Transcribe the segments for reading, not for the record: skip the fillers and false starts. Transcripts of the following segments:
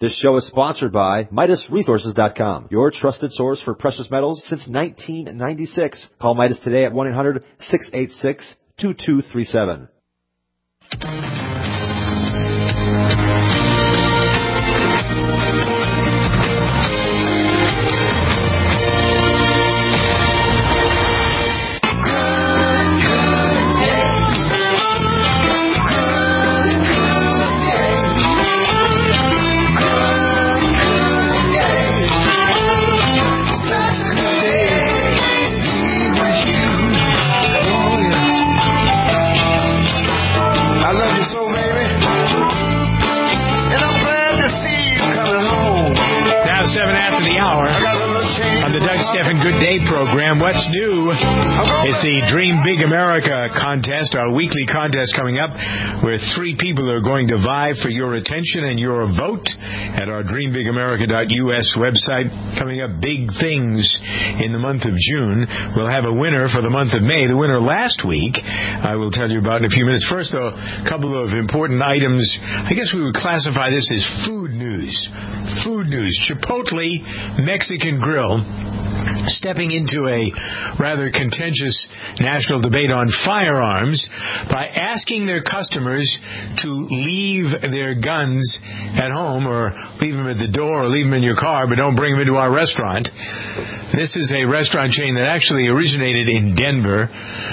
This show is sponsored by MidasResources.com, your trusted source for precious metals since 1996. Call Midas today at 1-800-686-2237. Good Day program. What's new is the Dream Big America contest, our weekly contest coming up, where 3 people are going to vie for your attention and your vote at our dreambigAmerica.us website. Coming up, big things in the month of June. We'll have a winner for the month of May. The winner last week, I will tell you about in a few minutes. First, though, a couple of important items. I guess we would classify this as food news. Food news. Chipotle Mexican Grill stepping into a rather contentious national debate on firearms by asking their customers to leave their guns at home or leave them at the door or leave them in your car, but don't bring them into our restaurant. This is a restaurant chain that actually originated in Denver,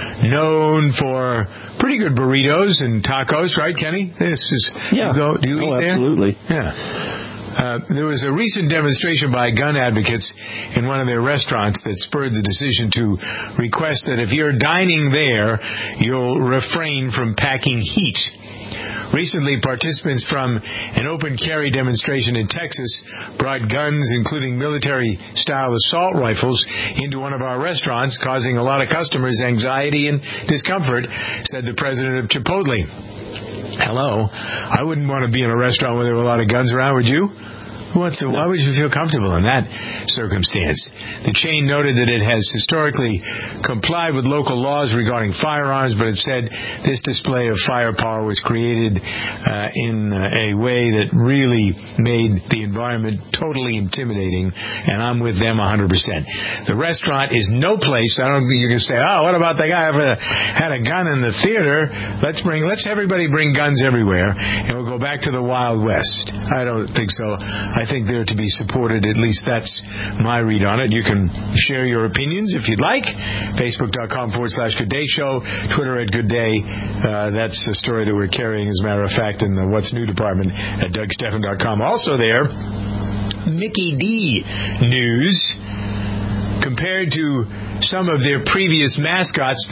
known for pretty good burritos and tacos, right, Kenny? This is do you eat there? Absolutely. Yeah. There was a recent demonstration by gun advocates in one of their restaurants that spurred the decision to request that if you're dining there, you'll refrain from packing heat. Recently, participants from an open carry demonstration in Texas brought guns, including military-style assault rifles, into one of our restaurants, causing a lot of customers anxiety and discomfort, said the president of Chipotle. Hello. I wouldn't want to be in a restaurant where there were a lot of guns around, would you? Why would you feel comfortable in that circumstance? The chain noted that it has historically complied with local laws regarding firearms, but it said this display of firepower was created in a way that really made the environment totally intimidating, and I'm with them 100%. The restaurant is no place. I don't think you can say, oh, what about the guy who had a gun in the theater? Let's everybody bring guns everywhere, and we'll go back to the Wild West. I don't think so. I think they're to be supported. At least that's my read on it. You can share your opinions if you'd like. Facebook.com/Good Day Show. Twitter @GoodDay. That's a story that we're carrying, as a matter of fact, in the What's New department at DougStephan.com. Also there, Mickey D news. Compared to some of their previous mascots,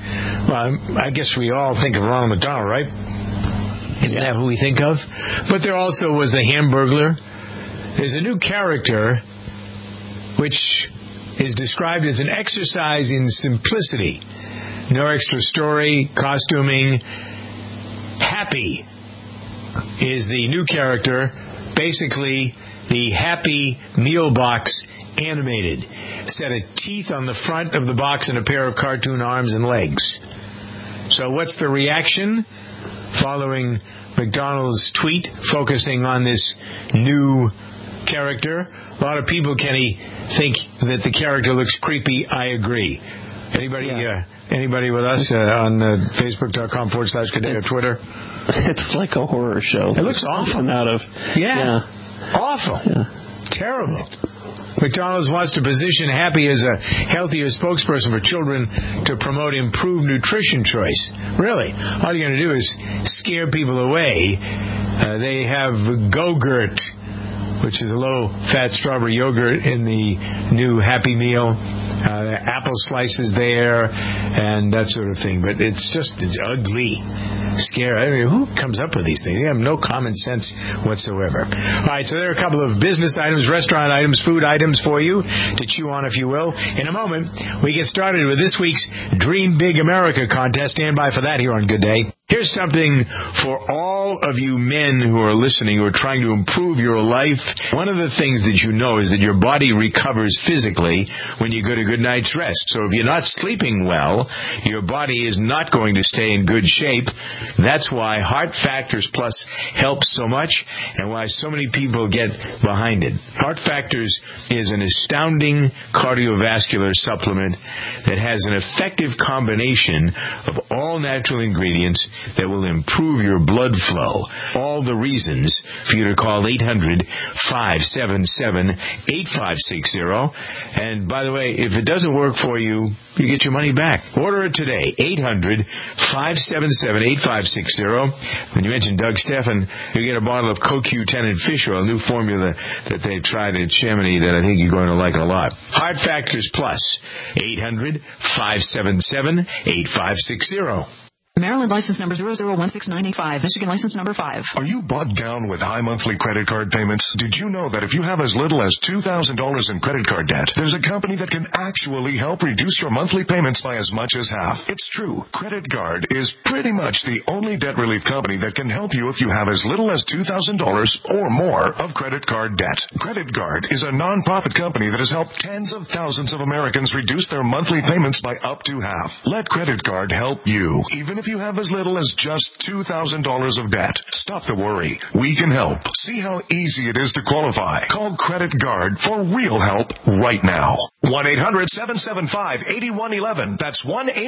I guess we all think of Ronald McDonald, right? Isn't that who we think of? But there also was the Hamburglar. There's a new character which is described as an exercise in simplicity. No extra story, costuming. Happy is the new character. Basically, the Happy Meal Box animated. Set of teeth on the front of the box and a pair of cartoon arms and legs. So what's the reaction following McDonald's tweet focusing on this new character? A lot of people, Kenny, think that the character looks creepy. I agree. Anybody with us on Facebook.com/Good Day or Twitter? It's like a horror show. It looks awful. Awful. Yeah. Terrible. McDonald's wants to position Happy as a healthier spokesperson for children to promote improved nutrition choice. Really, all you're going to do is scare people away. They have Go-Gurt, which is a low-fat strawberry yogurt in the new Happy Meal. Apple slices there and that sort of thing. But it's ugly. Scary. I mean, who comes up with these things? They have no common sense whatsoever. All right, so there are a couple of business items, restaurant items, food items for you to chew on, if you will. In a moment, we get started with this week's Dream Big America contest. Stand by for that here on Good Day. Here's something for all of you men who are listening, who are trying to improve your life. One of the things that you know is that your body recovers physically when you get a good night's rest. So if you're not sleeping well, your body is not going to stay in good shape. That's why Heart Factors Plus helps so much and why so many people get behind it. Heart Factors is an astounding cardiovascular supplement that has an effective combination of all natural ingredients that will improve your blood flow. All the reasons for you to call 800-577-8560. And by the way, if it doesn't work for you, you get your money back. Order it today. 800-577-8560. When you mention Doug Stephan, you get a bottle of CoQ10 and fish oil, a new formula that they've tried at Chamonix that I think you're going to like a lot. Heart Factors Plus. 800-577-8560. Maryland license number 0016985. Michigan license number 5. Are you bogged down with high monthly credit card payments? Did you know that if you have as little as $2,000 in credit card debt, there's a company that can actually help reduce your monthly payments by as much as half? It's true. Credit Guard is pretty much the only debt relief company that can help you if you have as little as $2,000 or more of credit card debt. Credit Guard is a non-profit company that has helped tens of thousands of Americans reduce their monthly payments by up to half. Let Credit Guard help you, even if you have as little as just $2,000 of debt. Stop the worry. We can help. See how easy it is to qualify. Call Credit Guard for real help right now. 1-800-775-8111. That's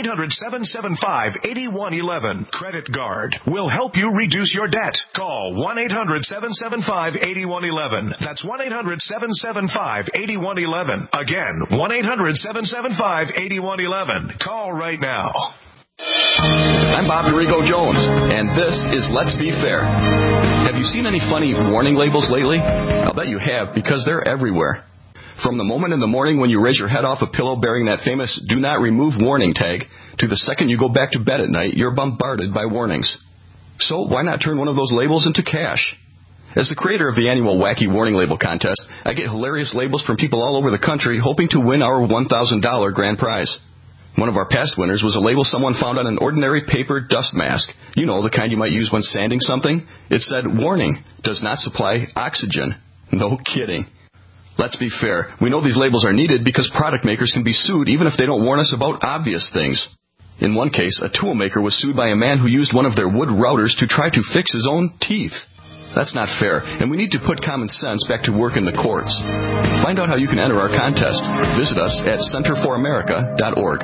1-800-775-8111. Credit Guard will help you reduce your debt. Call 1-800-775-8111. That's 1-800-775-8111. Again, 1-800-775-8111. Call right now. I'm Bob Dorigo-Jones, and this is Let's Be Fair. Have you seen any funny warning labels lately? I'll bet you have, because they're everywhere. From the moment in the morning when you raise your head off a pillow bearing that famous "Do Not Remove" warning tag, to the second you go back to bed at night, you're bombarded by warnings. So why not turn one of those labels into cash? As the creator of the annual Wacky Warning Label Contest, I get hilarious labels from people all over the country hoping to win our $1,000 grand prize. One of our past winners was a label someone found on an ordinary paper dust mask. You know, the kind you might use when sanding something. It said, "Warning, does not supply oxygen." No kidding. Let's be fair. We know these labels are needed because product makers can be sued even if they don't warn us about obvious things. In one case, a tool maker was sued by a man who used one of their wood routers to try to fix his own teeth. That's not fair, and we need to put common sense back to work in the courts. Find out how you can enter our contest. Visit us at centerforamerica.org.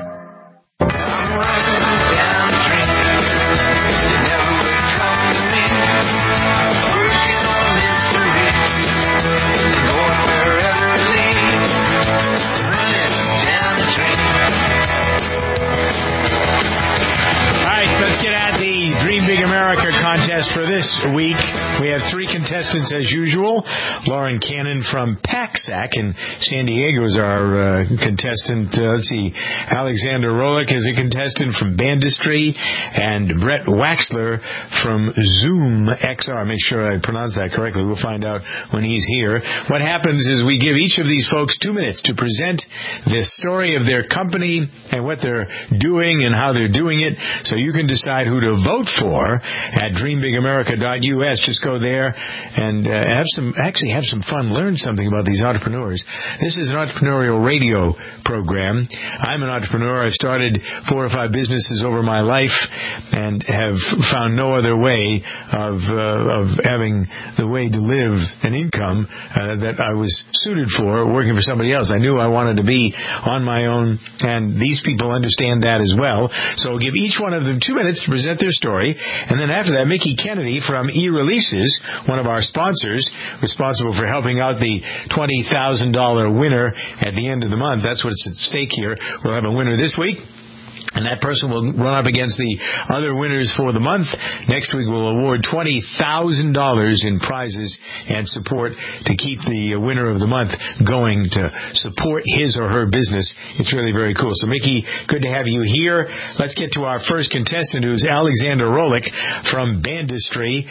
Contest for this week. We have 3 contestants as usual. Lauren Cannon from PACSAC in San Diego is our contestant. Let's see. Alexander Rolick is a contestant from Bandistry, and Brett Waxler from Zoom XR. Make sure I pronounce that correctly. We'll find out when he's here. What happens is we give each of these folks 2 minutes to present the story of their company and what they're doing and how they're doing it, so you can decide who to vote for at dreambigamerica.us. Just go there and have some fun, learn something about these entrepreneurs. This is an entrepreneurial radio program. I'm an entrepreneur. I've started 4 or 5 businesses over my life and have found no other way of having the way to live an income that I was suited for working for somebody else. I knew I wanted to be on my own, and these people understand that as well. So I'll give each one of them 2 minutes to present their story, and then after that, Mickey Kennedy from eReleases, one of our sponsors, responsible for helping out the $20,000 winner at the end of the month. That's what's at stake here. We'll have a winner this week, and that person will run up against the other winners for the month. Next week, we'll award $20,000 in prizes and support to keep the winner of the month going to support his or her business. It's really very cool. So, Mickey, good to have you here. Let's get to our first contestant, who's Alexander Rolick from Bandistry.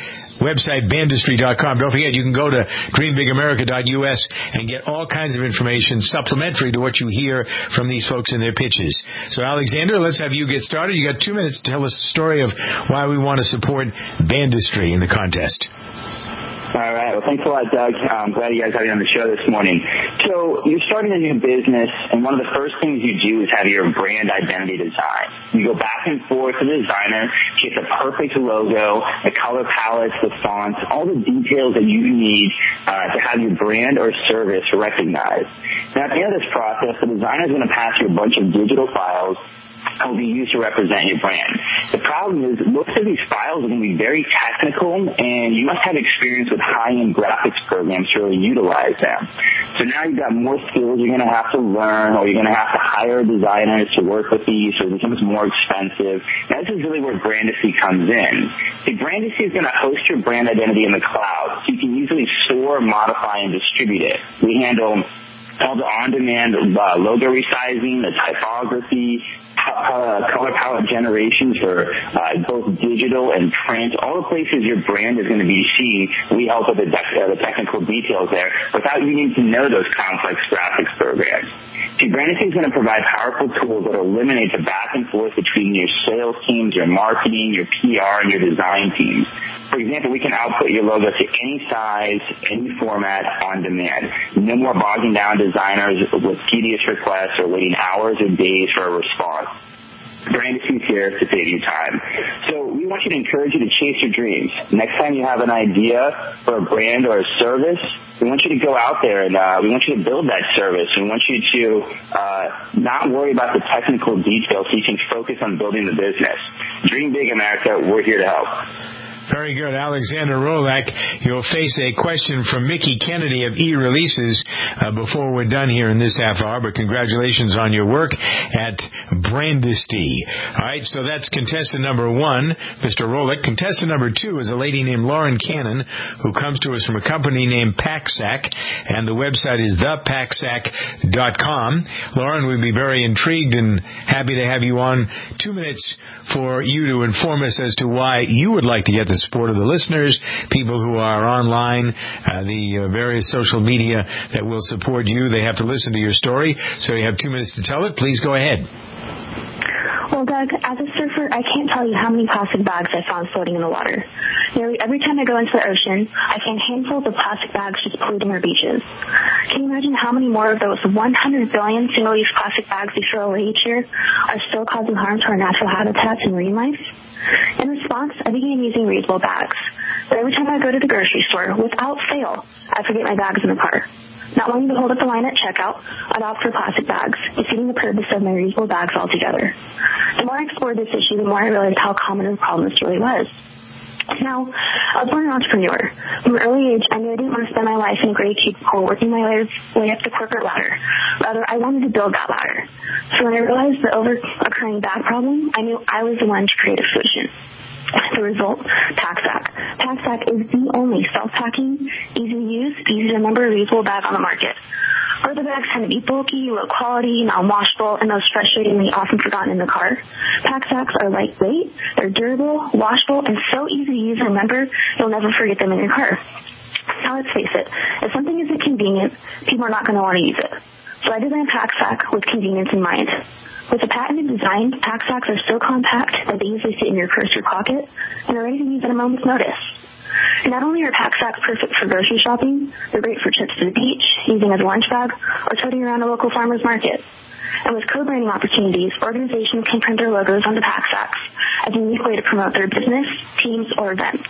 website, bandistry.com. Don't forget, you can go to dreambigAmerica.us and get all kinds of information supplementary to what you hear from these folks in their pitches. So, Alexander, let's have you get started. You got 2 minutes to tell us the story of why we want to support Bandistry in the contest. All right. Well, thanks a lot, Doug. I'm glad you guys have me on the show this morning. So you're starting a new business, and one of the first things you do is have your brand identity design. You go back and forth to the designer, get the perfect logo, the color palettes, the fonts, all the details that you need to have your brand or service recognized. Now, at the end of this process, the designer is going to pass you a bunch of digital files will be used to represent your brand. The problem is most of these files are going to be very technical, and you must have experience with high-end graphics programs to really utilize them. So now you've got more skills you're going to have to learn, or you're going to have to hire designers to work with these, so it becomes more expensive. Now, this is really where Brandisty comes in. See, Brandisty is going to host your brand identity in the cloud, so you can easily store, modify, and distribute it. We handle all the on-demand logo resizing, the typography, color palette generation for both digital and print, all the places your brand is going to be seen. We help with the technical details there without you needing to know those complex graphics programs. See, Brandisty is going to provide powerful tools that eliminate the back and forth between your sales teams, your marketing, your PR, and your design teams. For example, we can output your logo to any size, any format on demand. No more bogging down designers with tedious requests or waiting hours or days for a response. Brandisty's here to save you time. So we want you to encourage you to chase your dreams. Next time you have an idea for a brand or a service, we want you to go out there and we want you to build that service. We want you to not worry about the technical details so you can focus on building the business. Dream big, America. We're here to help. Very good. Alexander Rolak, you'll face a question from Mickey Kennedy of E-Releases before we're done here in this half hour, but congratulations on your work at Brandisty. All right, so that's contestant number 1, Mr. Rolak. Contestant number 2 is a lady named Lauren Cannon, who comes to us from a company named PackSack, and the website is thepacksack.com. Lauren, we'd be very intrigued and happy to have you on. 2 minutes for you to inform us as to why you would like to get the support of the listeners, people who are online, the various social media that will support you. They have to listen to your story, so you have 2 minutes to tell it. Please go ahead. Well, Doug, as a surfer, I can't tell you how many plastic bags I found floating in the water. Nearly every time I go into the ocean, I find handfuls of plastic bags just polluting our beaches. Can you imagine how many more of those 100 billion single-use plastic bags we throw away each year are still causing harm to our natural habitats and marine life? In response, I began using reusable bags. But every time I go to the grocery store, without fail, I forget my bags in the car. Not wanting to hold up the line at checkout, I'd opt for plastic bags, defeating the purpose of my reusable bags altogether. The more I explored this issue, the more I realized how common of a problem this really was. Now, I was born an entrepreneur. From an early age, I knew I didn't want to spend my life in a gray cubicle working my way up the corporate ladder. Rather, I wanted to build that ladder. So when I realized the occurring bag problem, I knew I was the one to create a solution. The result, PackSack. PackSack is the only self-packing, easy to use, easy to remember reusable bag on the market. Other bags tend to be bulky, low quality, non-washable, and most frustratingly often forgotten in the car. PackSacks are lightweight, they're durable, washable, and so easy to use and remember, you'll never forget them in your car. Now let's face it, if something isn't convenient, people are not going to want to use it. So I designed PackSack with convenience in mind. With a patented design, PackSacks are so compact that they easily fit in your purse or pocket and are ready to use at a moment's notice. And not only are PackSacks perfect for grocery shopping, they're great for trips to the beach, using as a lunch bag, or toting around a local farmer's market. And with co-branding opportunities, organizations can print their logos onto PackSacks as a unique way to promote their business, teams, or events.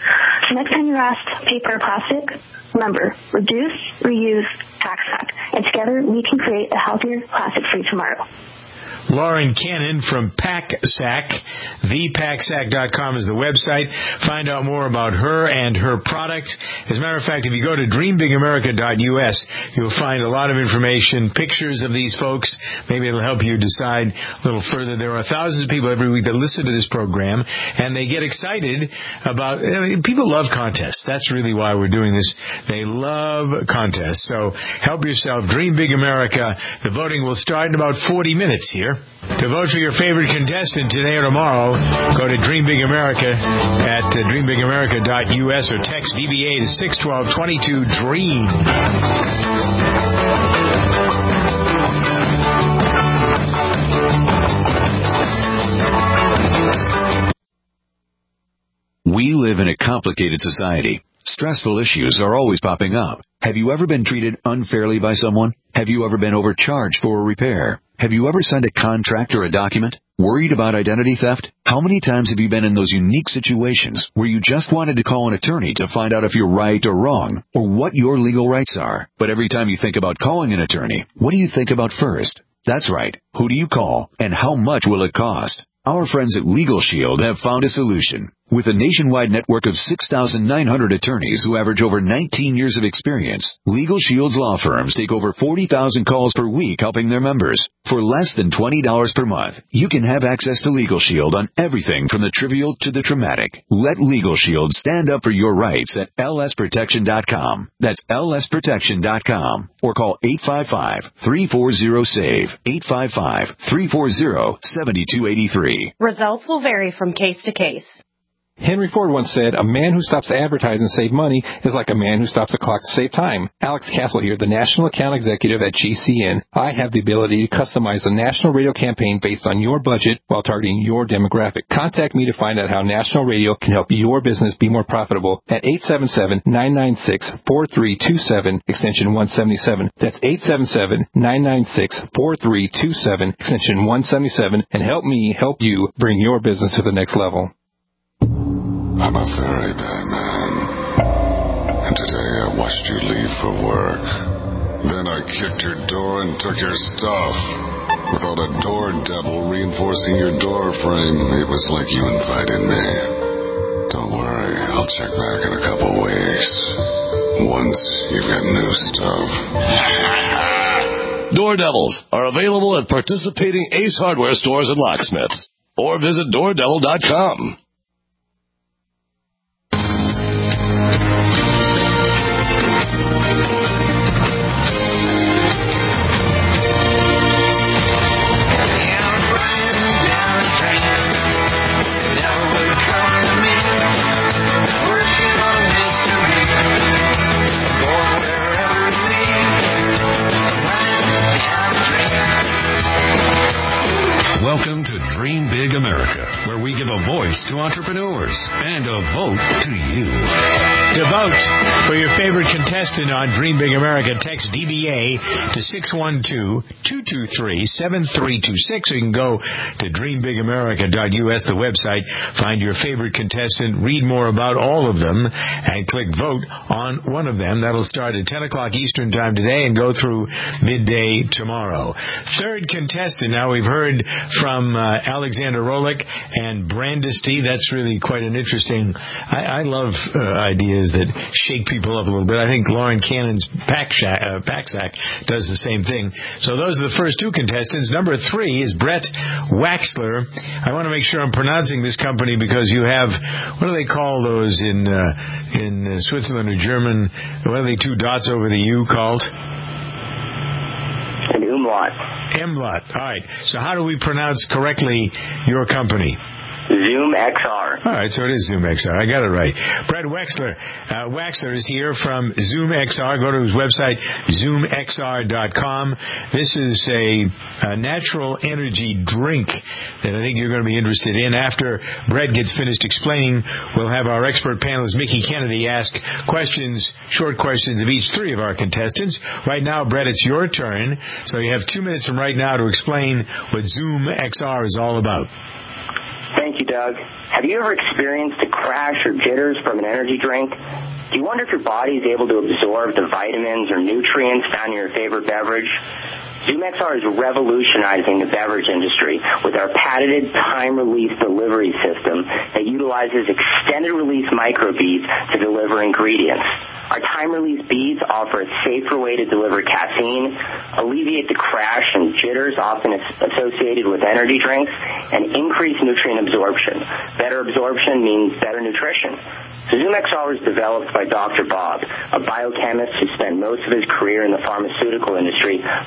So next time you're asked paper or plastic, remember, reduce, reuse, PackSack. And together we can create a healthier, plastic-free tomorrow. Lauren Cannon from PackSack. ThePackSack.com is the website. Find out more about her and her product. As a matter of fact, if you go to DreamBigAmerica.us, you'll find a lot of information, pictures of these folks. Maybe it'll help you decide a little further. There are thousands of people every week that listen to this program, and they get excited about... people love contests. That's really why we're doing this. They love contests. So help yourself. Dream Big America. The voting will start in about 40 minutes here. here. To vote for your favorite contestant today or tomorrow, go to Dream Big America at dreambigamerica.us or text DBA to 61222 DREAM. We live in a complicated society. Stressful issues are always popping up. Have you ever been treated unfairly by someone? Have you ever been overcharged for a repair? Have you ever signed a contract or a document? Worried about identity theft? How many times have you been in those unique situations where you just wanted to call an attorney to find out if you're right or wrong, or what your legal rights are? But every time you think about calling an attorney, what do you think about first? That's right. Who do you call, and how much will it cost? Our friends at Legal Shield have found a solution. With a nationwide network of 6,900 attorneys who average over 19 years of experience, Legal Shield's law firms take over 40,000 calls per week helping their members. For less than $20 per month, you can have access to Legal Shield on everything from the trivial to the traumatic. Let Legal Shield stand up for your rights at lsprotection.com. That's lsprotection.com. Or call 855-340-SAVE, 855-340-7283. Results will vary from case to case. Henry Ford once said, a man who stops advertising to save money is like a man who stops a clock to save time. Alex Castle here, the National Account Executive at GCN. I have the ability to customize a national radio campaign based on your budget while targeting your demographic. Contact me to find out how national radio can help your business be more profitable at 877-996-4327, extension 177. That's 877-996-4327, extension 177, and help me help you bring your business to the next level. I'm a very bad man, and today I watched you leave for work. Then I kicked your door and took your stuff. Without a door devil reinforcing your door frame, it was like you invited me. Don't worry, I'll check back in a couple weeks. Once you've got new stuff. Door Devils are available at participating Ace Hardware stores and locksmiths. Or visit doordevil.com. Welcome to Dream Big America, where we give a voice to entrepreneurs and a vote to you. To vote for your favorite contestant on Dream Big America, text DBA to 612-223-7326. Or you can go to dreambigamerica.us, the website, find your favorite contestant, read more about all of them, and click vote on one of them. That'll start at 10 o'clock Eastern Time today and go through midday tomorrow. Third contestant. Now, we've heard from Alexander Rolick and Brandesty. That's really quite an interesting... I love ideas that shake people up a little bit. I think Lauren Cannon's Packsack does the same thing. So those are the first two contestants. Number 3 is Brett Waxler. I want to make sure I'm pronouncing this company because you have... What do they call those in Switzerland or German? What are they, 2 dots over the U called? An umlaut. Umlaut. All right. So how do we pronounce correctly your company? Zoom XR. All right, so it is Zoom XR. I got it right. Brett Waxler. Waxler is here from Zoom XR. Go to his website, zoomxr.com. This is a natural energy drink that I think you're going to be interested in. After Brett gets finished explaining, we'll have our expert panelist, Mickey Kennedy, ask questions, short questions of each 3 of our contestants. Right now, Brett, it's your turn. So you have 2 minutes from right now to explain what Zoom XR is all about. Thank you, Doug. Have you ever experienced a crash or jitters from an energy drink? Do you wonder if your body is able to absorb the vitamins or nutrients found in your favorite beverage? ZoomXR is revolutionizing the beverage industry with our patented time-release delivery system that utilizes extended-release microbeads to deliver ingredients. Our time-release beads offer a safer way to deliver caffeine, alleviate the crash and jitters often associated with energy drinks, and increase nutrient absorption. Better absorption means better nutrition. ZoomXR was developed by Dr. Bob, a biochemist who spent most of his career in the pharmaceutical industry, focusing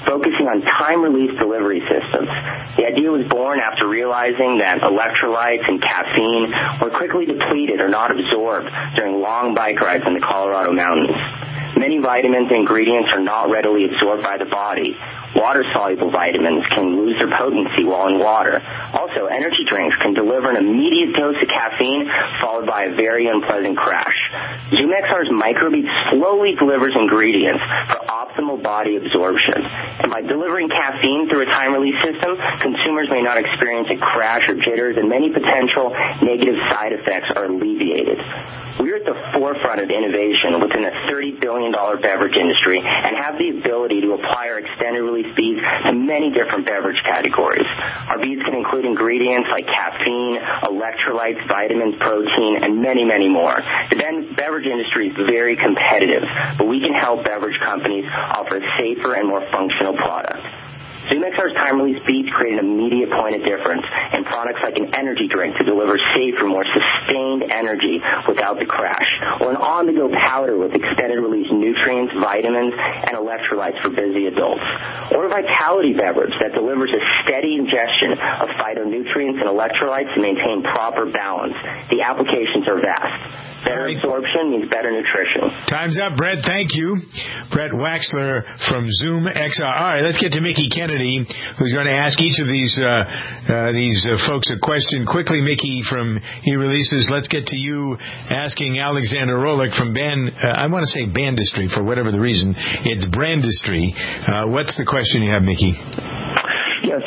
on time-release delivery systems. The idea was born after realizing that electrolytes and caffeine were quickly depleted or not absorbed during long bike rides in the Colorado mountains. Many vitamins and ingredients are not readily absorbed by the body. Water-soluble vitamins can lose their potency while in water. Also, energy drinks can deliver an immediate dose of caffeine followed by a very unpleasant crash. Zoom XR's microbead slowly delivers ingredients for optimal body absorption. And by delivering caffeine through a time-release system, consumers may not experience a crash or jitters, and many potential negative side effects are alleviated. We're at the forefront of innovation within the $30 billion beverage industry and have the ability to apply our extended release beads to many different beverage categories. Our beads can include ingredients like caffeine, electrolytes, vitamins, protein, and many, many more. The beverage industry is very competitive, but we can help beverage companies offer a safer and more functional product. Zoom XR's time-release beads create an immediate point of difference in products like an energy drink to deliver safer, more sustained energy without the crash, or an on-the-go powder with extended-release nutrients, vitamins, and electrolytes for busy adults, or a vitality beverage that delivers a steady ingestion of phytonutrients and electrolytes to maintain proper balance. The applications are vast. Better absorption means better nutrition. Time's up, Brett. Thank you. Brett Waxler from Zoom XR. All right, let's get to Mickey Kennedy, who's going to ask each of these folks a question. Quickly, Mickey from eReleases, let's get to you asking Alexander Rolick from I want to say Bandistry for whatever the reason. It's Brandistry. What's the question you have, Mickey? Yes,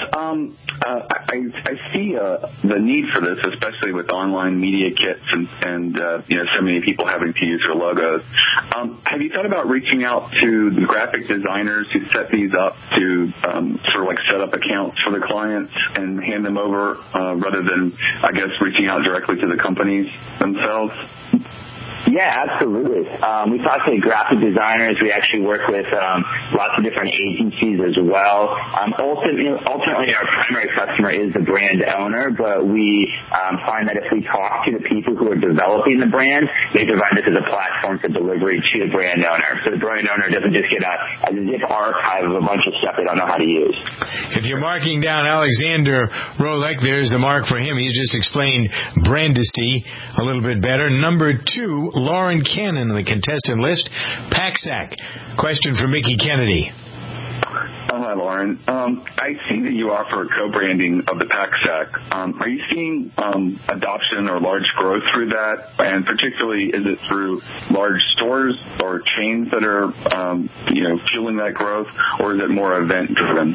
I see the need for this, especially with online media kits and so many people having to use their logos. Have you thought about reaching out to the graphic designers who set these up to sort of like set up accounts for the clients and hand them over rather than, I guess, reaching out directly to the companies themselves? Yeah, absolutely. We talk to graphic designers. We actually work with lots of different agencies as well. Ultimately, our primary customer is the brand owner, but we find that if we talk to the people who are developing the brand, they provide this as a platform for delivery to the brand owner. So the brand owner doesn't just get a zip archive of a bunch of stuff they don't know how to use. If you're marking down Alexander Rolick, there's the mark for him. He just explained Brandisty a little bit better. Number 2, Lauren Cannon on the contestant list. PACSAC. Question for Mickey Kennedy. Hi, Lauren. I see that you offer co-branding of the PACSAC. Are you seeing adoption or large growth through that? And particularly, is it through large stores or chains that are, fueling that growth, or is it more event-driven?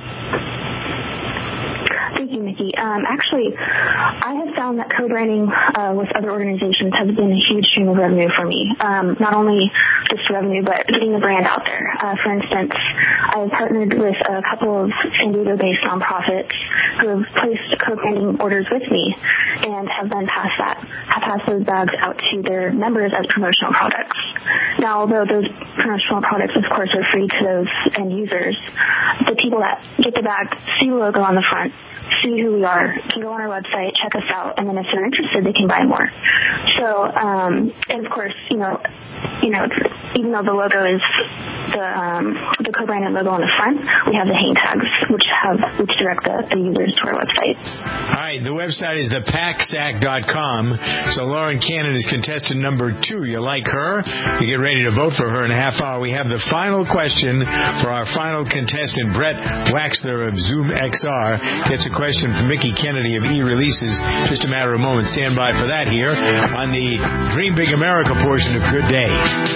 Thank you, Mickey. Actually, I have found that co-branding with other organizations has been a huge stream of revenue for me. Not only just revenue, but getting the brand out there. For instance, I have partnered with a couple of San Diego-based nonprofits who have placed co-branding orders with me and have then passed those bags out to their members as promotional products. Now, although those promotional products, of course, are free to those end users, the people that get the bag see the logo on the front, see who we are, can go on our website, check us out, and then if they're interested, they can buy more. So, and of course, even though the logo is the co-branded logo on the front, we have the hang tags, which direct the users to our website. All right, the website is thepacsac.com. So Lauren Cannon is contestant number 2. You like her? You get ready to vote for her in a half hour. We have the final question for our final contestant, Brett Waxler of Zoom XR. Gets a question from Mickey Kennedy of eReleases. Just a matter of moments. Stand by for that here on the Dream Big America portion of Good Day.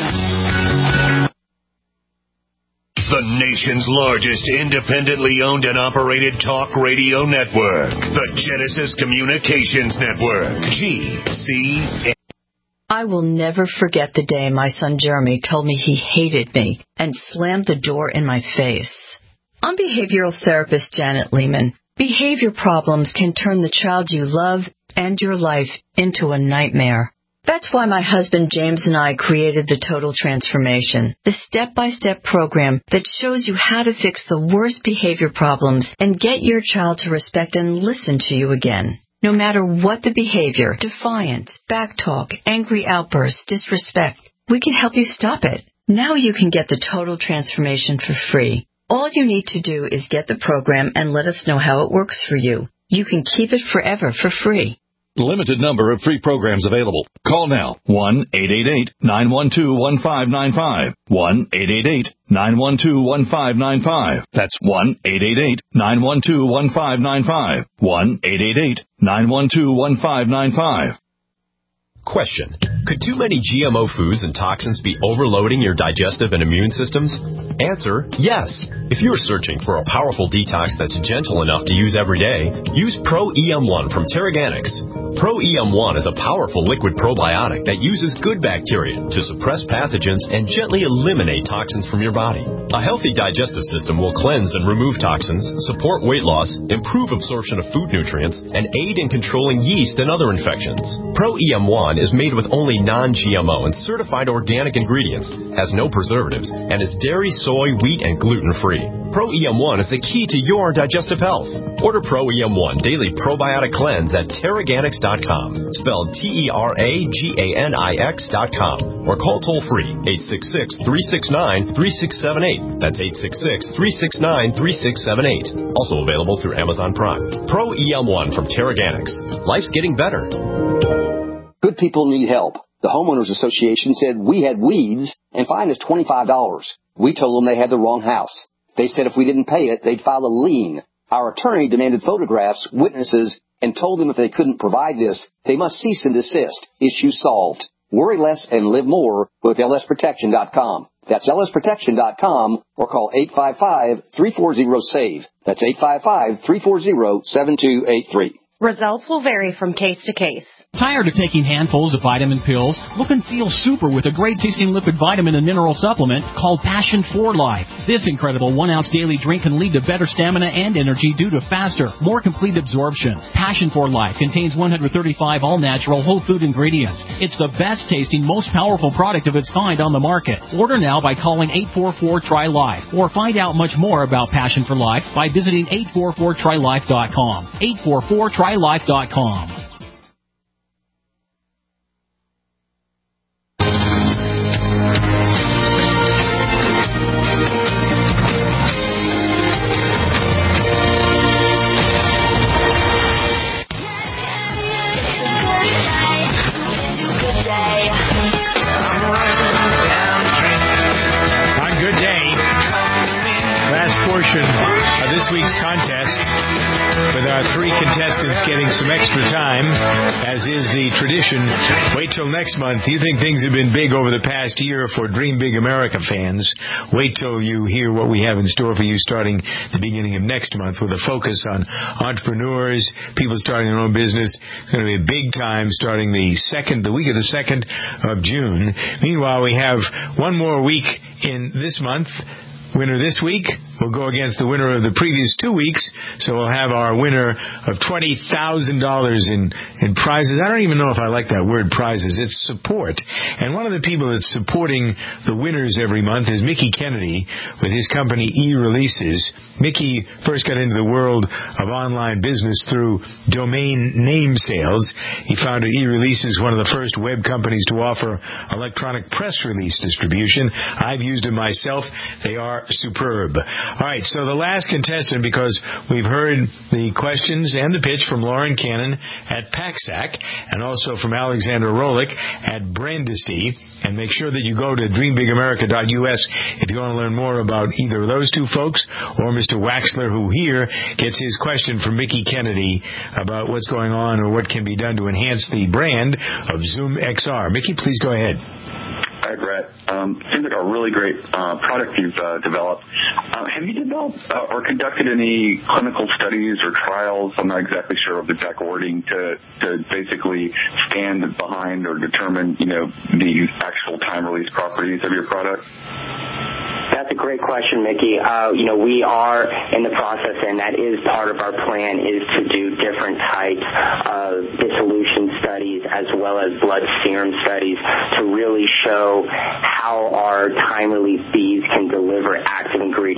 The nation's largest independently owned and operated talk radio network. The Genesis Communications Network. GCN. I will never forget the day my son Jeremy told me he hated me and slammed the door in my face. I'm behavioral therapist Janet Lehman. Behavior problems can turn the child you love and your life into a nightmare. That's why my husband James and I created the Total Transformation, the step-by-step program that shows you how to fix the worst behavior problems and get your child to respect and listen to you again. No matter what the behavior, defiance, backtalk, angry outbursts, disrespect, we can help you stop it. Now you can get the Total Transformation for free. All you need to do is get the program and let us know how it works for you. You can keep it forever for free. Limited number of free programs available. Call now. 1-888-912-1595. 1-888-912-1595. That's 1-888-912-1595. 1-888-912-1595. Question. Could too many GMO foods and toxins be overloading your digestive and immune systems? Answer, yes. If you're searching for a powerful detox that's gentle enough to use every day, use Pro-EM1 from Terraganics. Pro-EM1 is a powerful liquid probiotic that uses good bacteria to suppress pathogens and gently eliminate toxins from your body. A healthy digestive system will cleanse and remove toxins, support weight loss, improve absorption of food nutrients, and aid in controlling yeast and other infections. Pro-EM1 is made with only non-GMO and certified organic ingredients, has no preservatives, and is dairy, soy, wheat, and gluten-free. Pro-EM1 is the key to your digestive health. Order Pro-EM1 Daily Probiotic Cleanse at Terraganics.com, spelled Terraganix.com, or call toll-free 866-369-3678. That's 866-369-3678. Also available through Amazon Prime. Pro-EM1 from Terraganics. Life's getting better. Good people need help. The Homeowners Association said we had weeds and fined us $25. We told them they had the wrong house. They said if we didn't pay it, they'd file a lien. Our attorney demanded photographs, witnesses, and told them if they couldn't provide this, they must cease and desist. Issue solved. Worry less and live more with lsprotection.com. That's lsprotection.com or call 855-340-SAVE. That's 855-340-7283. Results will vary from case to case. Tired of taking handfuls of vitamin pills? Look and feel super with a great-tasting liquid vitamin and mineral supplement called Passion for Life. This incredible 1-ounce daily drink can lead to better stamina and energy due to faster, more complete absorption. Passion for Life contains 135 all-natural whole food ingredients. It's the best-tasting, most powerful product of its kind on the market. Order now by calling 844-TRY-LIFE or find out much more about Passion for Life by visiting 844trylife.com. 844trylife.com. Of this week's contest, with our 3 contestants getting some extra time, as is the tradition. Wait till next month. You think things have been big over the past year for Dream Big America fans. Wait till you hear what we have in store for you starting the beginning of next month with a focus on entrepreneurs, people starting their own business. It's going to be a big time starting the week of the 2nd of June. Meanwhile, we have one more week in this month. Winner this week will go against the winner of the previous 2 weeks, so we'll have our winner of $20,000 in prizes. I don't even know if I like that word prizes. It's support. And one of the people that's supporting the winners every month is Mickey Kennedy with his company E-Releases. Mickey first got into the world of online business through domain name sales. He founded E-Releases, one of the first web companies to offer electronic press release distribution. I've used them myself. They are superb. All right, so the last contestant, because we've heard the questions and the pitch from Lauren Cannon at PackSack and also from Alexander Rolick at Brandesty. And make sure that you go to dreambigamerica.us if you want to learn more about either of those two folks or Mr. Waxler, who here gets his question from Mickey Kennedy about what's going on or what can be done to enhance the brand of Zoom XR. Mickey, please go ahead. Hi, Brett. Seems like a really great product you've developed. Have you developed or conducted any clinical studies or trials? I'm not exactly sure of the exact wording to basically stand behind or determine, the actual time release properties of your product. That's a great question, Mickey. We are in the process, and that is part of our plan, is to do different types of dissolution studies as well as blood serum studies to really show how our time-release beads can deliver active ingredients over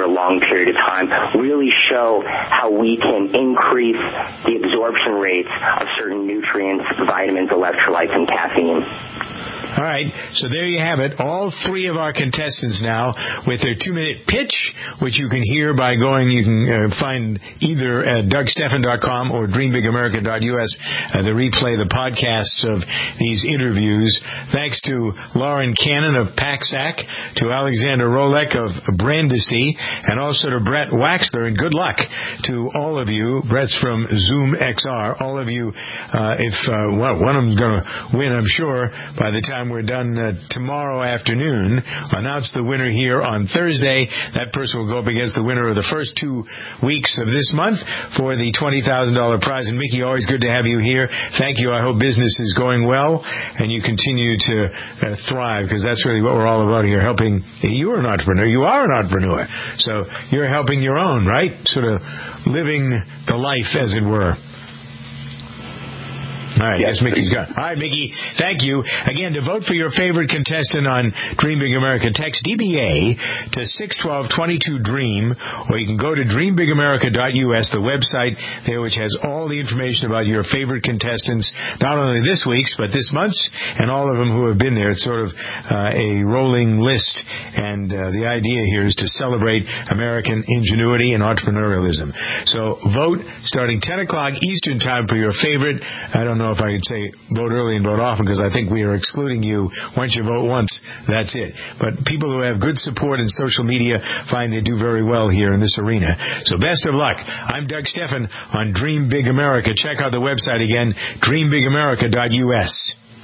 over a long period of time really show how we can increase the absorption rates of certain nutrients, vitamins, electrolytes, and caffeine. All right, so there you have it. All three of our contestants now with their 2-minute pitch, which you can hear by going, you can find either at DougSteffen.com or DreamBigAmerica.us, the replay, the podcasts of these interviews. Thanks to Lauren Cannon of PackSack, to Alexander Rolek of Brandisy, and also to Brett Waxler, and good luck to all of you. Brett's from Zoom XR. All of you, one of them's going to win, I'm sure, by the time we're done tomorrow afternoon. Announce the winner here on Thursday. That person will go up against the winner of the first 2 weeks of this month for the $20,000 prize. And Mickey, always good to have you here. Thank you. I hope business is going well and you continue to thrive, because that's really what we're all about here, helping. You're an entrepreneur. You are an entrepreneur. So you're helping your own, right? Sort of living the life, as it were. All right, yes, Mickey's gone. All right, Mickey, thank you. Again, to vote for your favorite contestant on Dream Big America, text DBA to 612-22-DREAM, or you can go to DreamBigAmerica.us, the website there which has all the information about your favorite contestants, not only this week's, but this month's, and all of them who have been there. It's sort of a rolling list, and the idea here is to celebrate American ingenuity and entrepreneurialism. So vote starting 10 o'clock Eastern Time for your favorite. I don't know if I could say vote early and vote often, because I think we are excluding you. Once you vote once, that's it. But people who have good support in social media find they do very well here in this arena. So best of luck. I'm Doug Steffen on Dream Big America. Check out the website again, DreamBigAmerica.us.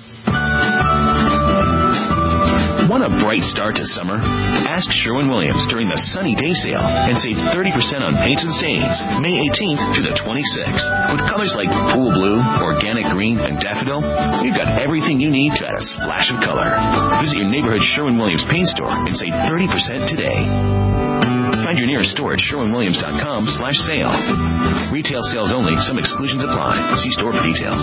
Want a bright start to summer? Ask Sherwin-Williams during the Sunny Day Sale and save 30% on paints and stains May 18th to the 26th. With colors like pool blue, organic green, and daffodil, you've got everything you need to add a splash of color. Visit your neighborhood Sherwin-Williams paint store and save 30% today. Find your nearest store at SherwinWilliams.com/sale. Retail sales only. Some exclusions apply. See store for details.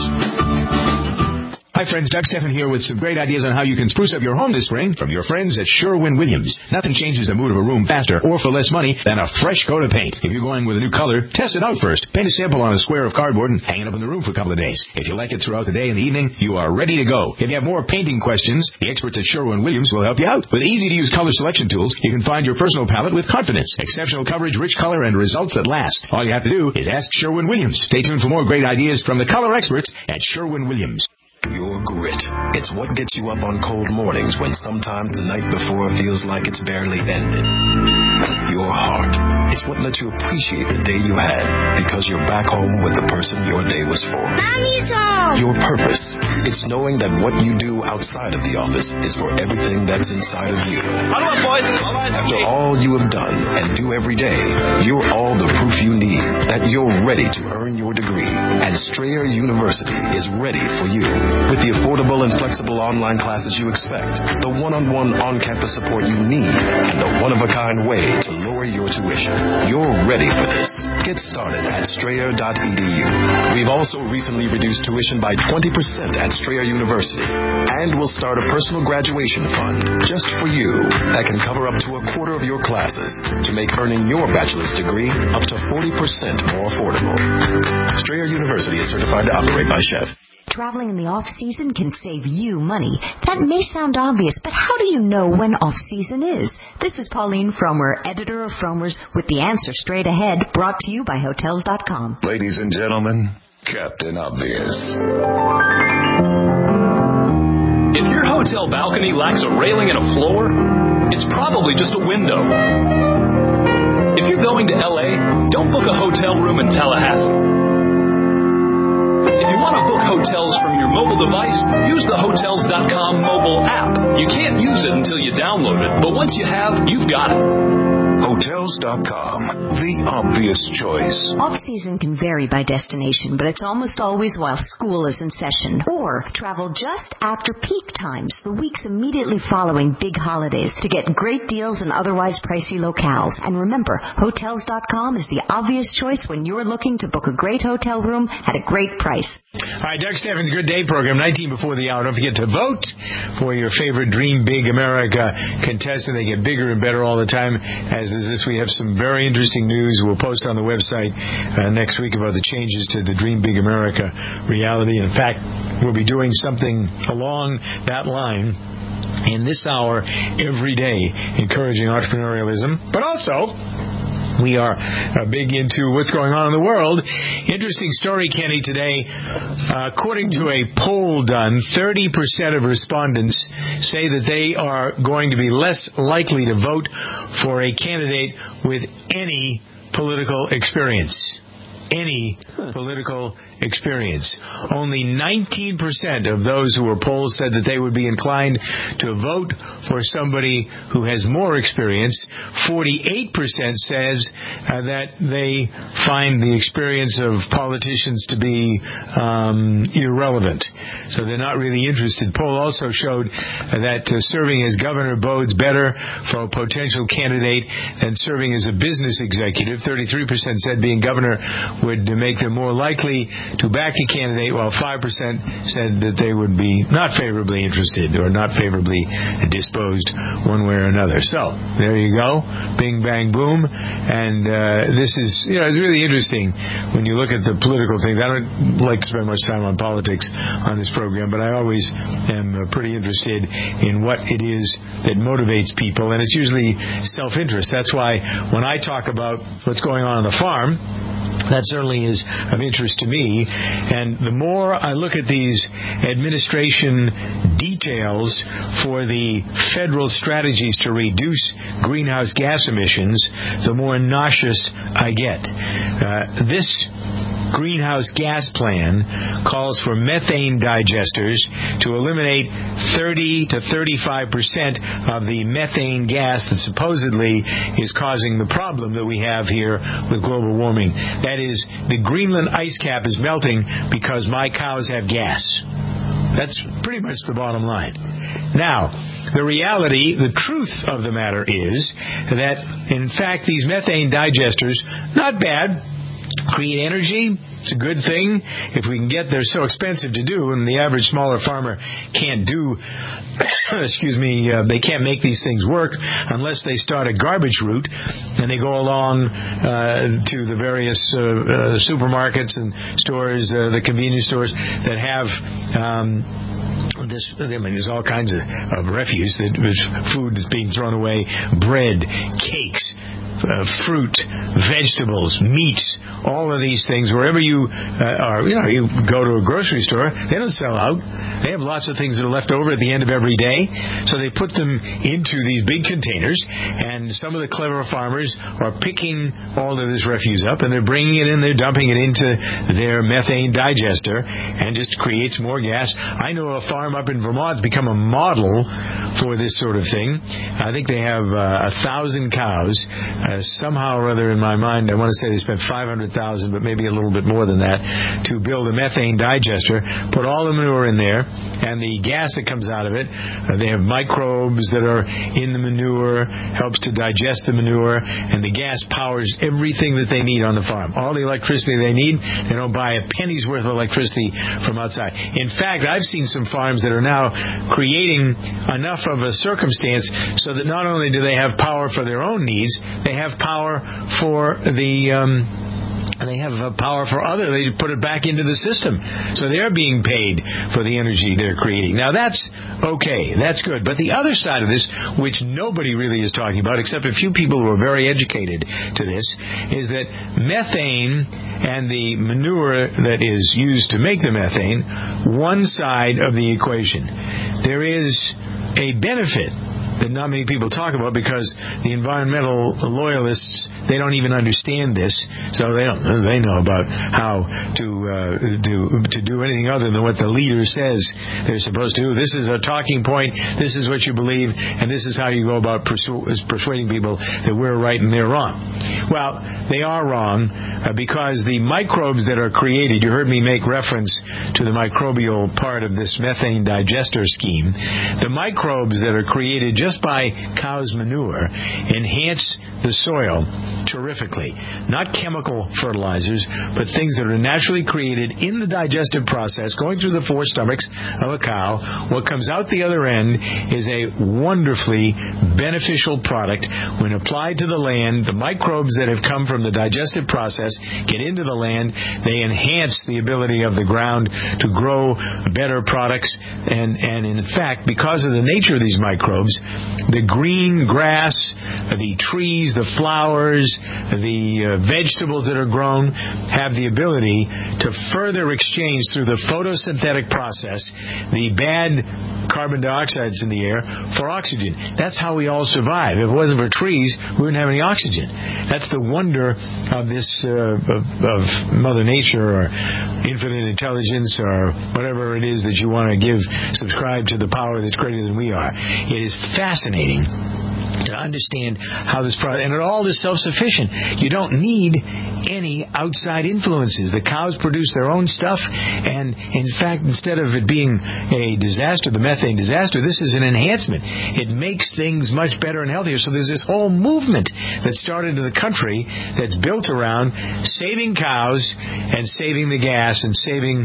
Hi friends, Doug Steffen here with some great ideas on how you can spruce up your home this spring from your friends at Sherwin-Williams. Nothing changes the mood of a room faster or for less money than a fresh coat of paint. If you're going with a new color, test it out first. Paint a sample on a square of cardboard and hang it up in the room for a couple of days. If you like it throughout the day and the evening, you are ready to go. If you have more painting questions, the experts at Sherwin-Williams will help you out. With easy-to-use color selection tools, you can find your personal palette with confidence. Exceptional coverage, rich color, and results that last. All you have to do is ask Sherwin-Williams. Stay tuned for more great ideas from the color experts at Sherwin-Williams. Your grit. It's what gets you up on cold mornings when sometimes the night before feels like it's barely ended. Your heart. It's what lets you appreciate the day you had because you're back home with the person your day was for. Mommy's home! Your purpose. It's knowing that what you do outside of the office is for everything that's inside of you. Huddle up, boys! After all you have done and do every day, you're all the proof you need that you're ready to earn your degree. And Strayer University is ready for you. With the affordable and flexible online classes you expect, the one-on-one on-campus support you need, and a one-of-a-kind way to lower your tuition. You're ready for this. Get started at strayer.edu. We've also recently reduced tuition by 20% at Strayer University, and we'll start a personal graduation fund just for you that can cover up to a quarter of your classes to make earning your bachelor's degree up to 40% more affordable. Strayer University is certified to operate by Chef. Traveling in the off-season can save you money. That may sound obvious, but how do you know when off-season is? This is Pauline Fromer, editor of Fromers, with the answer straight ahead, brought to you by Hotels.com. Ladies and gentlemen, Captain Obvious. If your hotel balcony lacks a railing and a floor, it's probably just a window. If you're going to LA, don't book a hotel room in Tallahassee. If you want to book hotels from your mobile device, use the Hotels.com mobile app. You can't use it until you download it, but once you have, you've got it. Hotels.com, the obvious choice. Off-season can vary by destination, but it's almost always while school is in session. Or travel just after peak times, the weeks immediately following big holidays, to get great deals in otherwise pricey locales. And remember, Hotels.com is the obvious choice when you're looking to book a great hotel room at a great price. All right, Doug Steffen's Good Day program, 19 before the hour. Don't forget to vote for your favorite Dream Big America contestant. They get bigger and better all the time, as is as this. We have some very interesting news we'll post on the website next week about the changes to the Dream Big America reality. In fact, we'll be doing something along that line in this hour every day, encouraging entrepreneurialism, but also we are big into what's going on in the world. Interesting story, Kenny, today. According to a poll done, 30% of respondents say that they are going to be less likely to vote for a candidate with any political experience. Any political experience. Only 19% of those who were polled said that they would be inclined to vote for somebody who has more experience. 48% says that they find the experience of politicians to be irrelevant. So they're not really interested. Poll also showed that serving as governor bodes better for a potential candidate than serving as a business executive. 33% said being governor would make them more likely to back a candidate, while 5% said that they would be not favorably interested or not favorably disposed one way or another. So, there you go. Bing, bang, boom. And this is, it's really interesting when you look at the political things. I don't like to spend much time on politics on this program, but I always am pretty interested in what it is that motivates people, and it's usually self-interest. That's why when I talk about what's going on the farm, that certainly is of interest to me. And the more I look at these administration details for the federal strategies to reduce greenhouse gas emissions, the more nauseous I get. This greenhouse gas plan calls for methane digesters to eliminate 30 to 35% of the methane gas that supposedly is causing the problem that we have here with global warming. That is, the Greenland ice cap is melting because my cows have gas. That's pretty much the bottom line. Now, the reality, the truth of the matter is that, in fact, these methane digesters, not bad, create energy. It's a good thing. If we can get, they're so expensive to do, and the average smaller farmer can't do, they can't make these things work unless they start a garbage route and they go along to the various supermarkets and stores, the convenience stores that have there's all kinds of refuse, food that's being thrown away, bread, cakes, fruit, vegetables, meats, all of these things. Wherever you you go to a grocery store, they don't sell out. They have lots of things that are left over at the end of every day. So they put them into these big containers, and some of the clever farmers are picking all of this refuse up, and they're bringing it in, they're dumping it into their methane digester, and just creates more gas. I know a farm up in Vermont that's become a model for this sort of thing. I think they have 1,000 cows. Somehow or other in my mind, I want to say they spent $500,000, but maybe a little bit more than that, to build a methane digester, put all the manure in there, and the gas that comes out of it, they have microbes that are in the manure, helps to digest the manure, and the gas powers everything that they need on the farm. All the electricity they need, they don't buy a penny's worth of electricity from outside. In fact, I've seen some farms that are now creating enough of a circumstance so that not only do they have power for their own needs, they have power for they put it back into the system. So they're being paid for the energy they're creating. Now that's okay. That's good. But the other side of this, which nobody really is talking about, except a few people who are very educated to this, is that methane and the manure that is used to make the methane, one side of the equation. There is a benefit that not many people talk about, because the environmental loyalists, they don't even understand this, so they know about how to do anything other than what the leader says they're supposed to do. This is a talking point, this is what you believe, and this is how you go about persuading people that we're right and they're wrong. Well, they are wrong because the microbes that are created, you heard me make reference to the microbial part of this methane digester scheme. The microbes that are created just by cow's manure enhance the soil terrifically. Not chemical fertilizers, but things that are naturally created in the digestive process, going through the 4 stomachs of a cow. What comes out the other end is a wonderfully beneficial product. When applied to the land, the microbes that have come from the digestive process get into the land. They enhance the ability of the ground to grow better products. And in fact, because of the nature of these microbes, the green grass, the trees, the flowers, the vegetables that are grown have the ability to further exchange through the photosynthetic process the bad carbon dioxides in the air for oxygen. That's how we all survive. If it wasn't for trees, we wouldn't have any oxygen. That's the wonder of this of Mother Nature or infinite intelligence or whatever it is that you want to subscribe to the power that's greater than we are. It is fascinating to understand how this product, and it all is self-sufficient. You don't need any outside influences. The cows produce their own stuff, and in fact, instead of it being a disaster, the methane disaster, this is an enhancement. It makes things much better and healthier. So there's this whole movement that started in the country that's built around saving cows and saving the gas and saving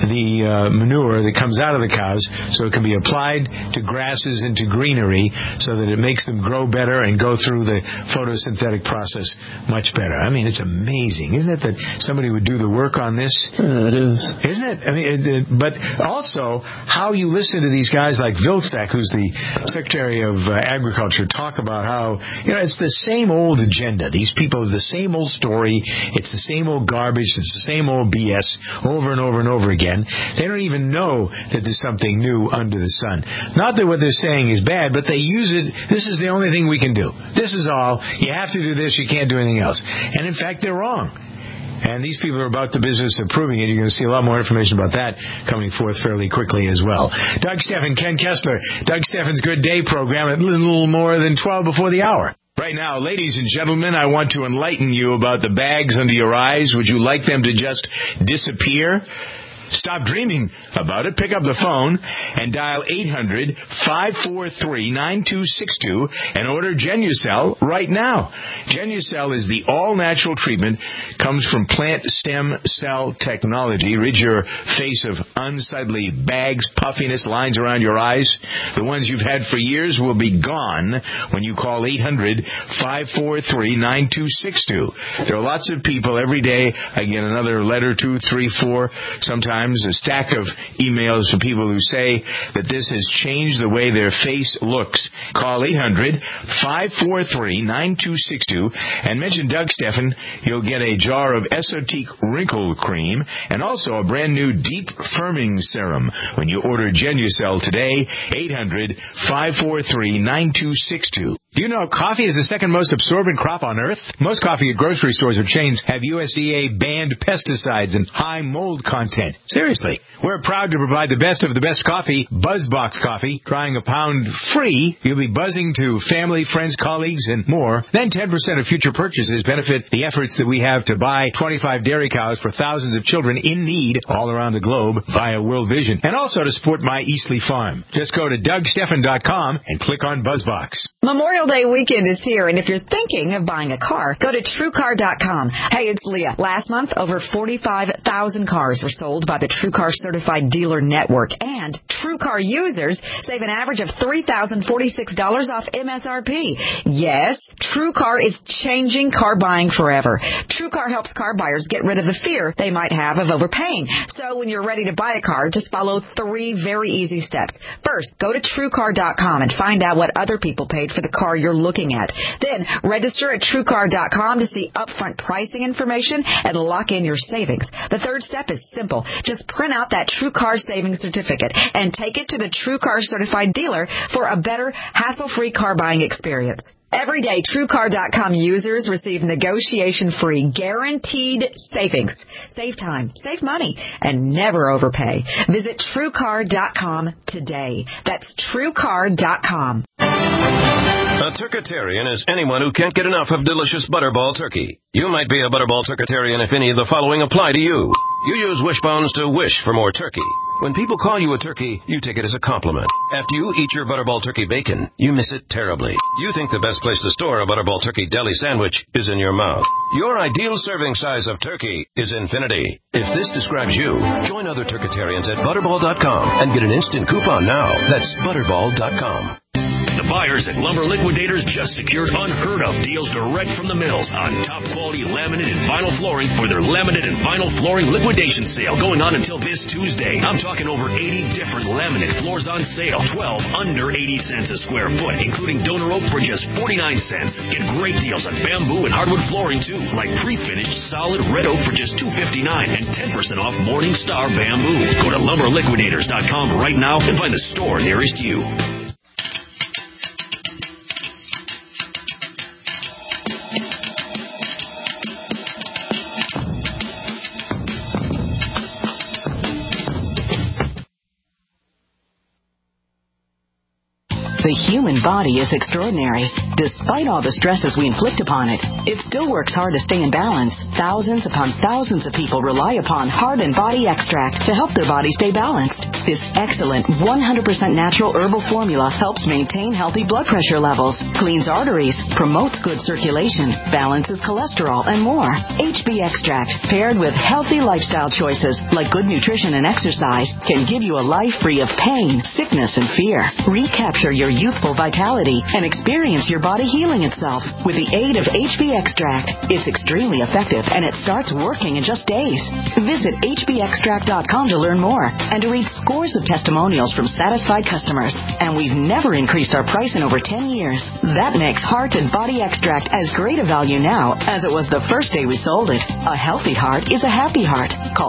the manure that comes out of the cows so it can be applied to grasses and to greenery so that it makes them grow better and go through the photosynthetic process much better. I mean, it's amazing, isn't it, that somebody would do the work on this? It is. Isn't it? I mean, but also how you listen to these guys like Vilsack, who's the Secretary of Agriculture, talk about how, it's the same old agenda. These people are the same old story. It's the same old garbage. It's the same old BS over and over and over again. They don't even know that there's something new under the sun. Not that what they're saying is bad, but they use it. This is the only thing we can do. This is all. You have to do this. You can't do anything else. And in fact, they're wrong. And these people are about the business of proving it. You're going to see a lot more information about that coming forth fairly quickly as well. Doug Steffen, Ken Kessler, Doug Steffen's Good Day program at a little more than 12 before the hour. Right now, ladies and gentlemen, I want to enlighten you about the bags under your eyes. Would you like them to just disappear? Stop dreaming about it. Pick up the phone and dial 800-543-9262 and order Genucel right now. Genucel is the all-natural treatment. Comes from plant stem cell technology. Rid your face of unsightly bags, puffiness, lines around your eyes. The ones you've had for years will be gone when you call 800-543-9262. There are lots of people every day. I get another letter, 2, 3, 4, sometimes a stack of emails from people who say that this has changed the way their face looks. Call 800-543-9262 and mention Doug Steffen. You'll get a jar of Esotique Wrinkle Cream and also a brand new Deep Firming Serum when you order Genucel today. 800-543-9262. Do you know coffee is the second most absorbent crop on earth? Most coffee at grocery stores or chains have USDA banned pesticides and high mold content. Seriously. We're proud to provide the best of the best coffee, BuzzBox Coffee. Trying a pound free, you'll be buzzing to family, friends, colleagues, and more. Then 10% of future purchases benefit the efforts that we have to buy 25 dairy cows for thousands of children in need all around the globe via World Vision. And also to support my Eastleigh Farm. Just go to DougSteffen.com and click on BuzzBox. Memorial Day weekend is here, and if you're thinking of buying a car, go to TrueCar.com. Hey, it's Leah. Last month, over 45,000 cars were sold by the TrueCar Certified Dealer Network, and TrueCar users save an average of $3,046 off MSRP. Yes, TrueCar is changing car buying forever. TrueCar helps car buyers get rid of the fear they might have of overpaying. So when you're ready to buy a car, just follow 3 very easy steps. First, go to TrueCar.com and find out what other people paid for the car you're looking at. Then, register at TrueCar.com to see upfront pricing information and lock in your savings. The third step is simple. Just print out that TrueCar savings certificate and take it to the TrueCar Certified Dealer for a better, hassle-free car buying experience. Every day, TrueCar.com users receive negotiation-free, guaranteed savings. Save time, save money, and never overpay. Visit TrueCar.com today. That's TrueCar.com. A turkitarian is anyone who can't get enough of delicious Butterball turkey. You might be a Butterball turkitarian if any of the following apply to you. You use Wishbones to wish for more turkey. When people call you a turkey, you take it as a compliment. After you eat your Butterball turkey bacon, you miss it terribly. You think the best place to store a Butterball turkey deli sandwich is in your mouth. Your ideal serving size of turkey is infinity. If this describes you, join other turkitarians at Butterball.com and get an instant coupon now. That's Butterball.com. The buyers at Lumber Liquidators just secured unheard-of deals direct from the mills on top-quality laminate and vinyl flooring for their laminate and vinyl flooring liquidation sale going on until this Tuesday. I'm talking over 80 different laminate floors on sale, 12 under 80 cents a square foot, including donor oak for just 49 cents. Get great deals on bamboo and hardwood flooring, too, like pre-finished solid red oak for just $2.59 and 10% off Morningstar bamboo. Go to LumberLiquidators.com right now and find the store nearest you. The human body is extraordinary. Despite all the stresses we inflict upon it, it still works hard to stay in balance. Thousands upon thousands of people rely upon Heart and Body Extract to help their body stay balanced. This excellent 100% natural herbal formula helps maintain healthy blood pressure levels, cleans arteries, promotes good circulation, balances cholesterol, and more. HB Extract, paired with healthy lifestyle choices like good nutrition and exercise, can give you a life free of pain, sickness, and fear. Recapture your youthful vitality and experience your body healing itself with the aid of HB Extract. It's extremely effective and it starts working in just days. Visit hbextract.com to learn more and to read scores of testimonials from satisfied customers. And we've never increased our price in over 10 years. That makes Heart and Body Extract as great a value now as it was the first day we sold it. A healthy heart is a happy heart. Call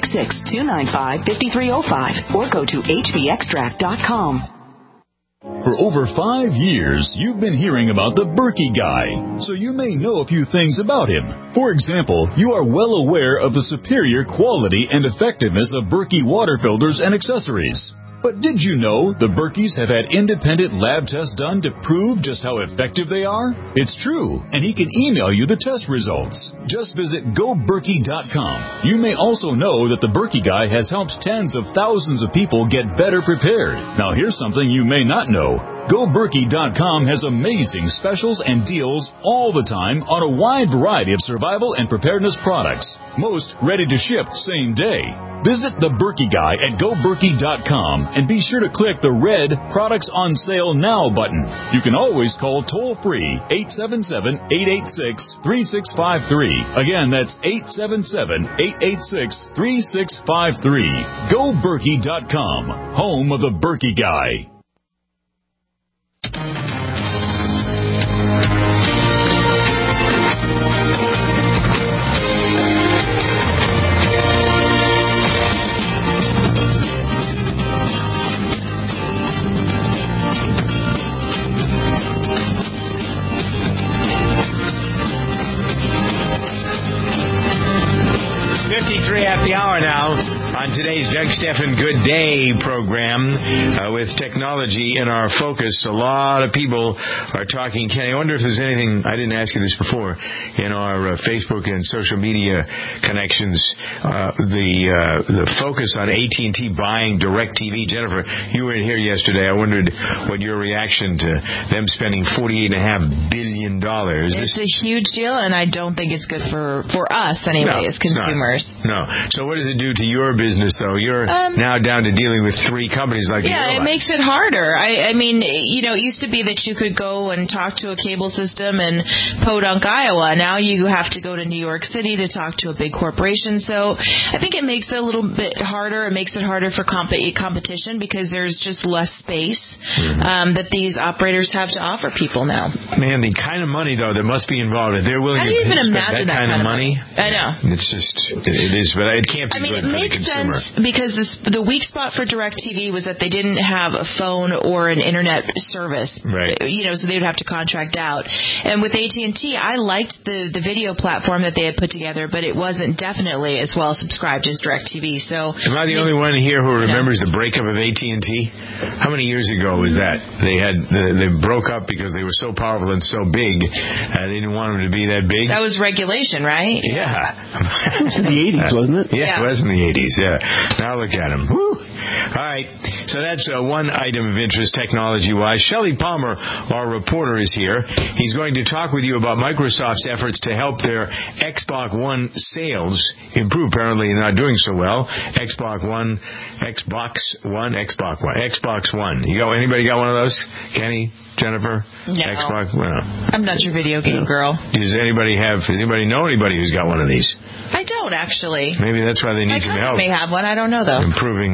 866-295-5305 or go to hbextract.com. For over 5 years, you've been hearing about the Berkey Guy, so you may know a few things about him. For example, you are well aware of the superior quality and effectiveness of Berkey water filters and accessories. But did you know the Berkeys have had independent lab tests done to prove just how effective they are? It's true, and he can email you the test results. Just visit GoBerkey.com. You may also know that the Berkey Guy has helped tens of thousands of people get better prepared. Now here's something you may not know. GoBerkey.com has amazing specials and deals all the time on a wide variety of survival and preparedness products. Most ready to ship same day. Visit the Berkey Guy at GoBerkey.com and be sure to click the red Products on Sale Now button. You can always call toll-free 877-886-3653. Again, that's 877-886-3653. GoBerkey.com, home of the Berkey Guy. At the hour now on today's Doug Stephan Good Day program with technology in our focus. A lot of people are talking. Ken, I wonder if there's anything, I didn't ask you this before, in our Facebook and social media connections, the focus on AT&T buying DirecTV. Jennifer, you were here yesterday. I wondered what your reaction to them spending $48.5 billion. It's a huge deal, and I don't think it's good for us anyway as consumers. No. So what does it do to your business, though? You're now down to dealing with 3 companies like the airline. It makes it harder. I mean, you know, it used to be that you could go and talk to a cable system in Podunk, Iowa. Now you have to go to New York City to talk to a big corporation. So I think it makes it a little bit harder. It makes it harder for competition because there's just less space that these operators have to offer people now. Man, the kind of money, though, that must be involved. If they're willing to spend that kind of money. I know. It's just, it is, but it can't be good for the consumer. sense because the weak spot for DirecTV was that they didn't have a phone or an internet service. Right. So they would have to contract out. And with AT&T, I liked the video platform that they had put together, but it wasn't definitely as well subscribed as DirecTV. So am I the only one here who remembers the breakup of AT&T? How many years ago was that? They broke up because they were so powerful and so big. They didn't want them to be that big. That was regulation, right? Yeah. It was in the 80s, wasn't it? Yeah, it was in the 80s, yeah. Now look at them. Woo! All right, so that's one item of interest technology-wise. Shelley Palmer, our reporter, is here. He's going to talk with you about Microsoft's efforts to help their Xbox One sales improve. Apparently not doing so well. Xbox One. Anybody got one of those? Kenny? Jennifer? No. Xbox? Well, I'm not your video game girl. Does anybody know anybody who's got one of these? I don't, actually. Maybe that's why they need some help. I may have one. I don't know, though. Improving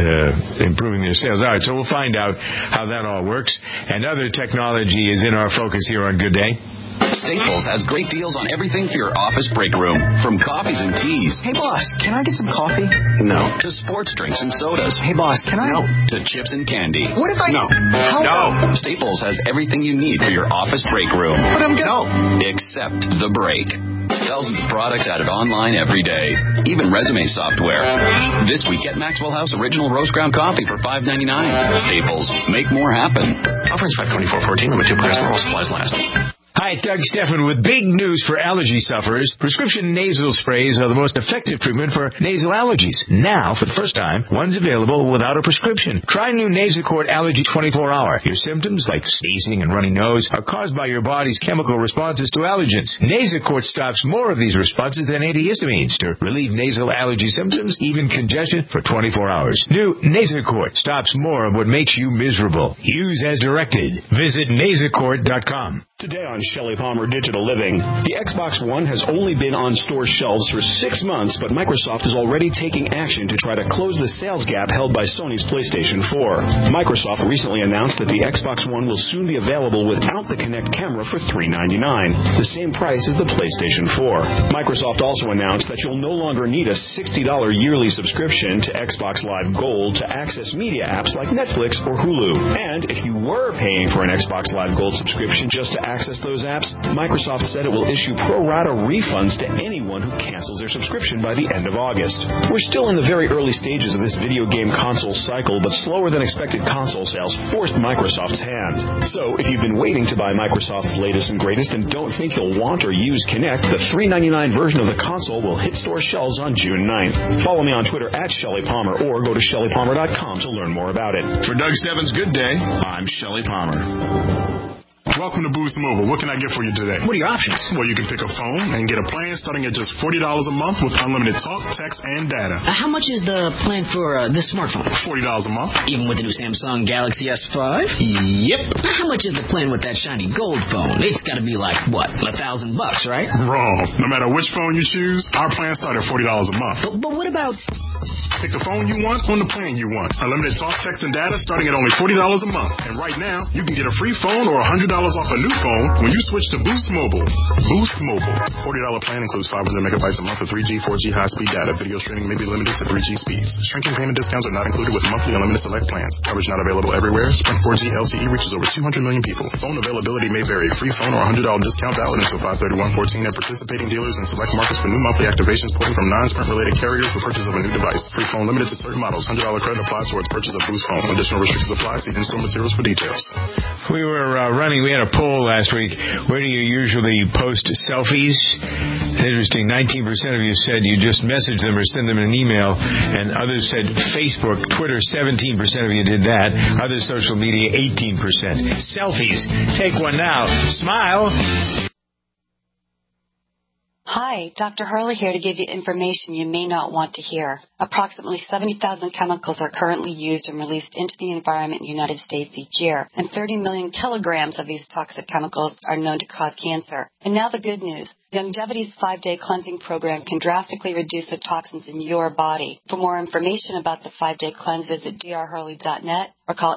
their sales. All right, so we'll find out how that all works. And other technology is in our focus here on Good Day. Staples has great deals on everything for your office break room. From coffees and teas. Hey, boss, can I get some coffee? No. To sports drinks and sodas. Hey, boss, can I? No. To chips and candy. What if I... No. No. Staples has everything you need for your office break room. But I'm No. Except the break. Thousands of products added online every day. Even resume software. This week, get Maxwell House Original Roast Ground Coffee for $5.99. Staples. Make more happen. Offers 5/24/14. Number 2 price for all supplies last. Hi, it's Doug Steffen with big news for allergy sufferers. Prescription nasal sprays are the most effective treatment for nasal allergies. Now, for the first time, one's available without a prescription. Try new Nasacort Allergy 24-Hour. Your symptoms, like sneezing and runny nose, are caused by your body's chemical responses to allergens. Nasacort stops more of these responses than antihistamines to relieve nasal allergy symptoms, even congestion, for 24 hours. New Nasacort stops more of what makes you miserable. Use as directed. Visit Nasacort.com. Today on Shelley Palmer Digital Living, the Xbox One has only been on store shelves for 6 months, but Microsoft is already taking action to try to close the sales gap held by Sony's PlayStation 4. Microsoft recently announced that the Xbox One will soon be available without the Kinect camera for $399, the same price as the PlayStation 4. Microsoft also announced that you'll no longer need a $60 yearly subscription to Xbox Live Gold to access media apps like Netflix or Hulu. And if you were paying for an Xbox Live Gold subscription just to access those apps, Microsoft said it will issue pro-rata refunds to anyone who cancels their subscription by the end of August. We're still in the very early stages of this video game console cycle, but slower than expected console sales forced Microsoft's hand. So, if you've been waiting to buy Microsoft's latest and greatest and don't think you'll want or use Kinect, the $399 version of the console will hit store shelves on June 9th. Follow me on Twitter at Shelley Palmer or go to ShelleyPalmer.com to learn more about it. For Doug Steffen's Good Day, I'm Shelley Palmer. Welcome to Boost Mobile. What can I get for you today? What are your options? Well, you can pick a phone and get a plan starting at just $40 a month with unlimited talk, text, and data. How much is the plan for this smartphone? $40 a month. Even with the new Samsung Galaxy S5? Yep. How much is the plan with that shiny gold phone? It's got to be like, what, $1,000, right? Wrong. No matter which phone you choose, our plans start at $40 a month. But what about... Pick the phone you want on the plan you want. Unlimited talk, text, and data starting at only $40 a month. And right now, you can get a free phone or $100 off a new phone when you switch to Boost Mobile. Boost Mobile. $40 plan includes 500 megabytes a month of 3G, 4G high-speed data. Video streaming may be limited to 3G speeds. Shrinking payment discounts are not included with monthly unlimited select plans. Coverage not available everywhere. Sprint 4G LTE reaches over 200 million people. Phone availability may vary. Free phone or $100 discount valid until 5/31/14 at participating dealers in select markets for new monthly activations porting from non-Sprint related carriers for purchase of a new device. Free phone limited to certain models. $100 credit applies towards purchase of Boost phone. Additional restrictions apply. See in-store materials for details. We were we had a poll last week. Where do you usually post selfies? Interesting. 19% of you said you just message them or send them an email, and others said Facebook. Twitter, 17% of you did that. Other social media, 18%. Selfies. Take one now. Smile. Hi, Dr. Hurley here to give you information you may not want to hear. Approximately 70,000 chemicals are currently used and released into the environment in the United States each year, and 30 million kilograms of these toxic chemicals are known to cause cancer. And now the good news. Longevity's 5-day cleansing program can drastically reduce the toxins in your body. For more information about the 5-day cleanse, visit drhurley.net or call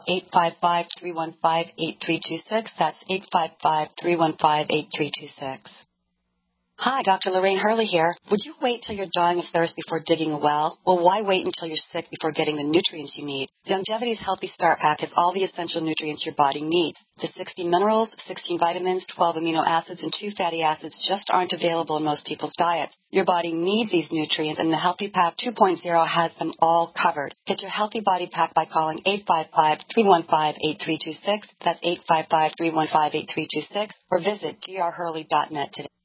855-315-8326. That's 855-315-8326. Hi, Dr. Lorraine Hurley here. Would you wait till you're dying of thirst before digging a well? Well, why wait until you're sick before getting the nutrients you need? Longevity's Healthy Start Pack has all the essential nutrients your body needs. The 60 minerals, 16 vitamins, 12 amino acids, and 2 fatty acids just aren't available in most people's diets. Your body needs these nutrients, and the Healthy Pack 2.0 has them all covered. Get your Healthy Body Pack by calling 855-315-8326. That's 855-315-8326. Or visit drhurley.net today.